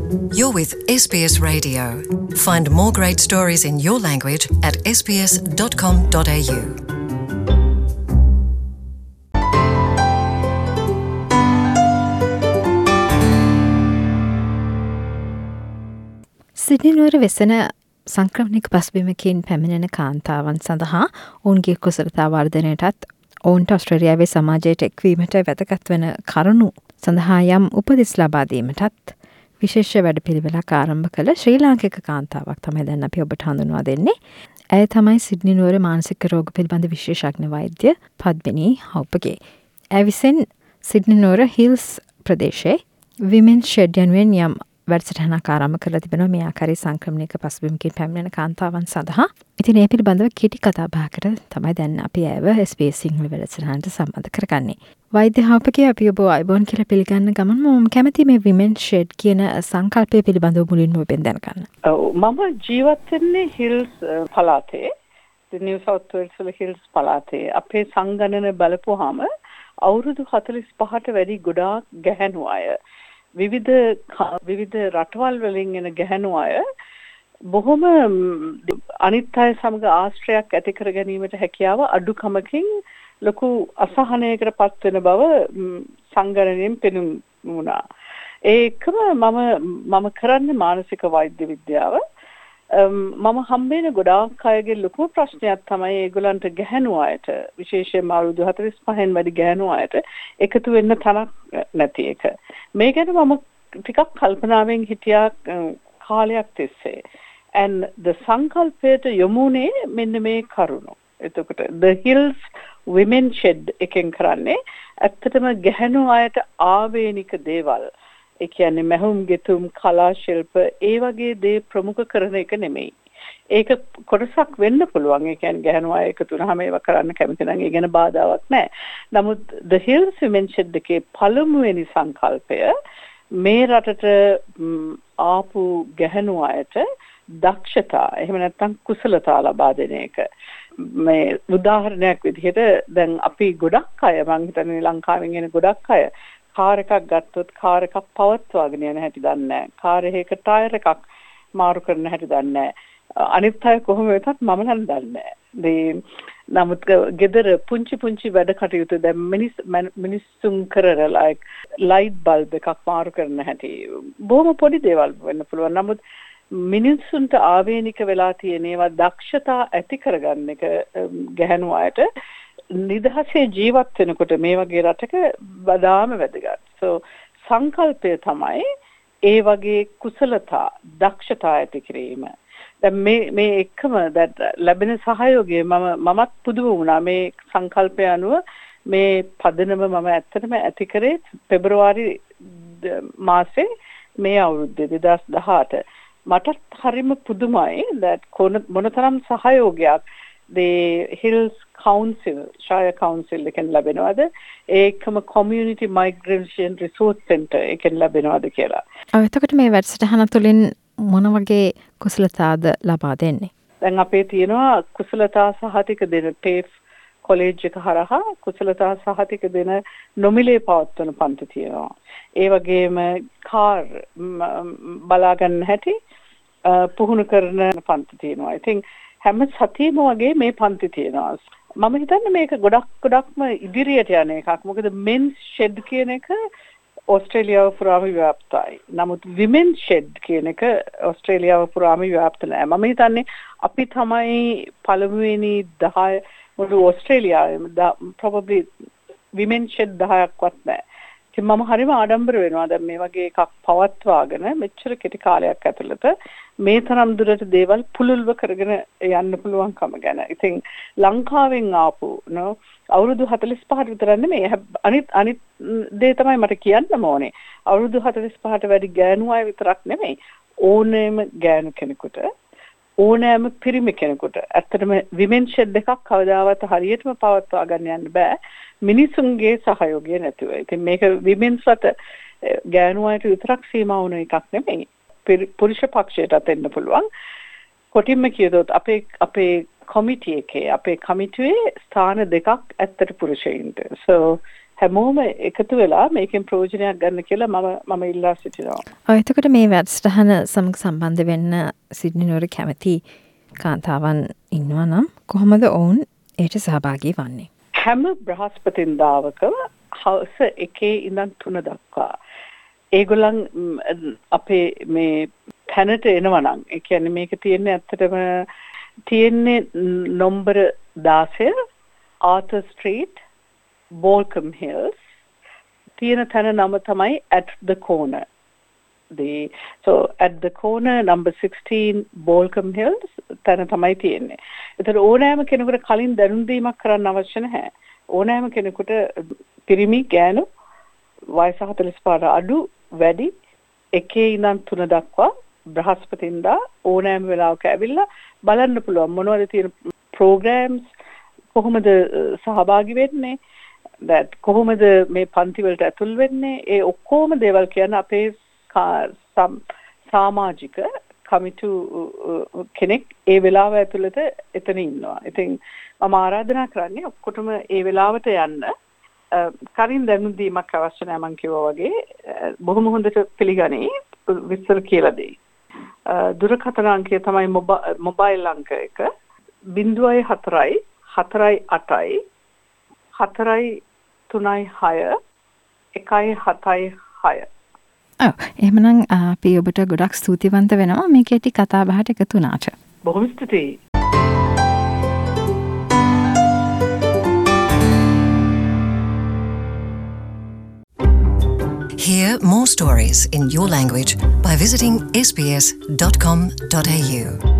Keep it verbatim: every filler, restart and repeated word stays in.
You're with S B S Radio. Find more great stories in your language at s b s dot com dot a u. Sydney නුවර වෙසෙන සංක්‍රමණික පසුබිමකින් පැමිණෙන කාන්තාවන් සඳහා ඔවුන්ගේ කුසලතා වර්ධනයටත් ඔවුන්ට ඔස්ට්‍රේලියාවේ සමාජයට එක්වීමට වැදගත් වන කරුණු සඳහා යම් උපදෙස් ලබා දීමටත් විශේෂ වැඩපිළිවෙලක් ආරම්භ කළ ශ්‍රී ලාංකික කාන්තාවක් තමයි දැන් අපි ඔබට හඳුන්වා දෙන්නේ. ඇය තමයි සිඩ්නි නුවර මානසික රෝග පිළිබඳ විශේෂඥ වෛද්‍ය පද්මිනී හවුපගේ. ඇය විසින් සිඩ්නි නුවර හිල්ස් ප්‍රදේශයේ විමෙන් ෂෙඩ් යනුවෙන් යම් වැඩසටහනක් ආරම්භ කරලා තිබෙනවා මේ ආකාරයේ සංක්‍රමණික පසුබිමකින් පැමිණෙන කාන්තාවන් සඳහා. ඉතින් ඒ පිළිබඳව කෙටි කතා බහකට තමයි දැන් අපි ඇයව එස් බී එස් සිංහල වැඩසටහනට සම්බන්ධ කරගන්නේ. වෛද්‍ය හවුපගේ අපි ඔබ අයිබෝන් කියලා පිළිගන්න ගමන් මම කැමති මේ විමෙන් ෂෙඩ් කියන සංකල්පය පිළිබඳව මුලින්ම ඔබෙන් දැනගන්න. ඔව් මම ජීවත් වෙන්නේ හිල්ස් පළාතේ. නිව් සවුත් වේල්ස් වල හිල්ස් පළාතේ. අපේ සංගණන බලපුවාම අවුරුදු හතළිස් පහට වැඩි ගොඩාක් ගැහැණු අය විවිධ විවිධ රටවල් වලින් එන ගැහැණු අය බොහොම අනිත් අය සමග ආශ්‍රයක් ඇති කර ගැනීමට හැකියාව අඩුකමකින් ලොකු අසහනයකට පත් වෙන බව සංගණනයෙන් පෙනුම් වුණා. ඒකම මම මම කරන්නේ මානසික වෛද්‍ය විද්‍යාව. මම හම්බෙන ගොඩාක් අයගේ ලොකු ප්‍රශ්නයක් තමයි ඒගොල්ලන්ට ගැහැණු අයට විශේෂයෙන්ම අවුරුදු හතළිස් පහෙන් වැඩි ගැහැණු අයට එකතු වෙන්න තනක් නැති එක. මේ ගැන මම ටිකක් කල්පනාවෙන් හිටියා කාලයක් තිස්සේ. and the සංකල්පයට යොමුනේ මෙන්න මේ කරුණු. එතකොට the hills women shed එකෙන් කරන්නේ ඇත්තටම ගැහැණු අයට ආවේනික දේවල්. ඒ කියන්නේ මහුම් ගෙතුම් කලා ශිල්ප ඒ වගේ දේ ප්‍රමුඛ කරන එක නෙමෙයි. ඒක කොටසක් වෙන්න පුළුවන්. ඒ කියන්නේ ගැහැණු අය එකතු වුණාම ඒව කරන්න කැමති නම් ඒ ගැන බාධාවක් නැහැ. නමුත් the hills women shed එකේ පළමුවෙනි සංකල්පය මේ රටට ආපු ගැහැණු අයට දක්ෂතා එහෙම නැත්නම් කුසලතා ලබා දෙන එක. මේ උදාහරණයක් විදිහට දැන් අපි ගොඩක් අය මම හිතන්නේ ලංකාවෙන් එන ගොඩක් අය කාර් එකක් ගත්තොත් කාර් එකක් පවත්වාගෙන යන හැටි දන්නේ නැහැ. කාර් එකක ටයර් එකක් මාරු කරන හැටි දන්නේ නැහැ. අනිත් අය කොහොම වෙතත් මම නම් දන්නේ නැහැ. නමුත් ගෙදර පුංචි පුංචි වැඩ කටයුතු දැන් මිනිස් මිනිස්සුන් කරන like light bulb එකක් මාරු කරන හැටි බොහොම පොඩි දේවල් වෙන්න පුළුවන්. නමුත් මිනිස්සුන්ට ආවේනික වෙලා තියෙන ඒවා දක්ෂතා ඇති කරගන්න එක ගැහැණු අයට නිදහසේ ජීවත් වෙනකොට මේ වගේ රටක වඩාම වැදගත්. so සංකල්පය තමයි ඒ වගේ කුසලතා දක්ෂතා ඇති කිරීම. දැන් මේ මේ එකම ලැබෙන සහයෝගය මම මමත් පුදුම වුණා. මේ සංකල්පය අනුව මේ පදනම මම ඇත්තටම ඇති කරේ පෙබරවාරි මාසේ මේ අවුරුද්දේ දෙදාස් දහඅට. මටත් හරිම පුදුමයි that මොනතරම් සහයෝගයක් the Hills Council, Shire Council එකෙන් ලැබෙනවද? ඒකම Community Migration Resource Center එකෙන් ලැබෙනවද කියලා. ඔව් එතකොට මේ වැඩසටහන තුළින් මොන වගේ කුසලතාද ලබා දෙන්නේ? දැන් අපේ තියෙනවා කුසලතා සහතික දෙන ටේෆ් කොලෙජ් එක හරහා කුසලතා සහතික දෙන නොමිලේ පවත්වන පන්ති තියෙනවා. ඒ වගේම කාර් බලා ගන්න හැටි පුහුණු කරන පන්ති තියෙනවා. I think හැම සතියෙම වගේ මේ පන්ති තියෙනවා. මම හිතන්නේ මේක ගොඩක් ගොඩක්ම ඉදිරියට යන එකක්. මොකද men's shed කියන එක ඕස්ට්‍රේලියාව පුරාම ව්‍යාප්තයි. නමුත් women shed කියන එක ඕස්ට්‍රේලියාව පුරාම ව්‍යාප්ත නැහැ. මම හිතන්නේ අපි තමයි පළමුවෙනි දහය මුළු ඕස්ට්‍රේලියාවෙම probably women shed දහයක්වත් නැහැ. ඉතින් මම හරිම ආඩම්බර වෙනවා දැන් මේ වගේ එකක් පවත්වාගෙන මෙච්චර කෙටි කාලයක් ඇතුළත මේ තරම් දුරට දේවල් පුළුල්ව කරගෙන යන්න පුළුවන්කම ගැන. ඉතින් ලංකාවෙන් ආපු නෝ අවුරුදු හතළිස් පහට විතර නෙමෙයි අනිත් අනිත් දේ තමයි මට කියන්න ඕනේ. අවුරුදු හතළිස් පහට වැඩි ගෑනු අය විතරක් නෙමෙයි ඕනෑම ගෑනු කෙනෙකුට ඕනෑම පිරිමි කෙනෙකුට ඇත්තටම women shed එකක් කවදාවත් හරියටම පවත්වා ගන්න යන්න බෑ මිනිසුන්ගේ සහයෝගය නැතුව. ඉතින් මේක women's වට ගෑනු අයට විතරක් සීමා වුණ එකක් නෙමෙයි. පුරුෂ පක්ෂයටත් එන්න පුළුවන්. කොටින්ම කියතොත් අපේ අපේ කොමිටි එකේ අපේ කමිටුවේ ස්ථාන දෙකක් ඇත්තට පුරුෂයින්ට. so හැමෝම එකතු වෙලා මේකෙන් ප්‍රයෝජනයක් ගන්න කියලා මම මම ඉල්ලා සිටිනවා. ඔය එතකොට මේ වැඩසටහන සමග සම්බන්ධ වෙන්න සිඩ්නි නුවර කැමති කාන්තාවන් ඉන්නවා නම් කොහොමද ඔවුන් ඒට සහභාගී වන්නේ? හැම බ්‍රහස්පතින්දාවකම හවස එකේ ඉඳන් තුන දක්වා ඒගොල්ලන් අපේ මේ තැනට එනවා නම් ඒ කියන්නේ මේක තියෙන්නේ ඇත්තටම තියෙන්නේ නම්බර දාසය ආතර් ස්ට්‍රීට් Bolcom Hills තියෙන තැන නම තමයි at the corner the so at the corner number sixteen Bolcom Hills තැන තමයි තියෙන්නේ. ඒතර ඕනෑම කෙනෙකුට කලින් දැනුම් දීමක් කරන්න අවශ්‍ය නැහැ. ඕනෑම කෙනෙකුට පිරිමි ගෑනු වයස හතළිස් පහට අඩු වැඩි එකේ ඉඳන් තුන දක්වා බ්‍රහස්පතින්දා ඕනෑම වෙලාවක ඇවිල්ලා බලන්න පුළුවන් මොනවද තියෙන programs කොහොමද සහභාගී වෙන්නේ that කොහොමද මේ පන්ති වලට ඇතුල් වෙන්නේ ඒ ඔක්කොම දේවල් කියන අපේ සමාජික කමිටු කෙනෙක් ඒ වෙලාව ඇතුළත එතන ඉන්නවා. ඉතින් මම ආරාධනා කරන්නේ ඔක්කොටම ඒ වෙලාවට යන්න. කරින් දැනුම් දීමක් අවශ්‍ය නැහැ මම කිව්වා වගේ. බොහොම හොඳට පිළිගනී විස්තර කියලා දෙයි. දුරකථන අංකය තමයි මොබයිල් අංක එක zero four four eight four තුනයි හය එකයි හතයි හය. ඔව් එහෙමනම් අපි ඔබට ගොඩක් ස්තුතිවන්ත වෙනවා මේ කේටි කතා බහට එකතු වුණාට. බොහොම ස්තුතියි. Hear more stories in your language by visiting s b s dot com dot a u.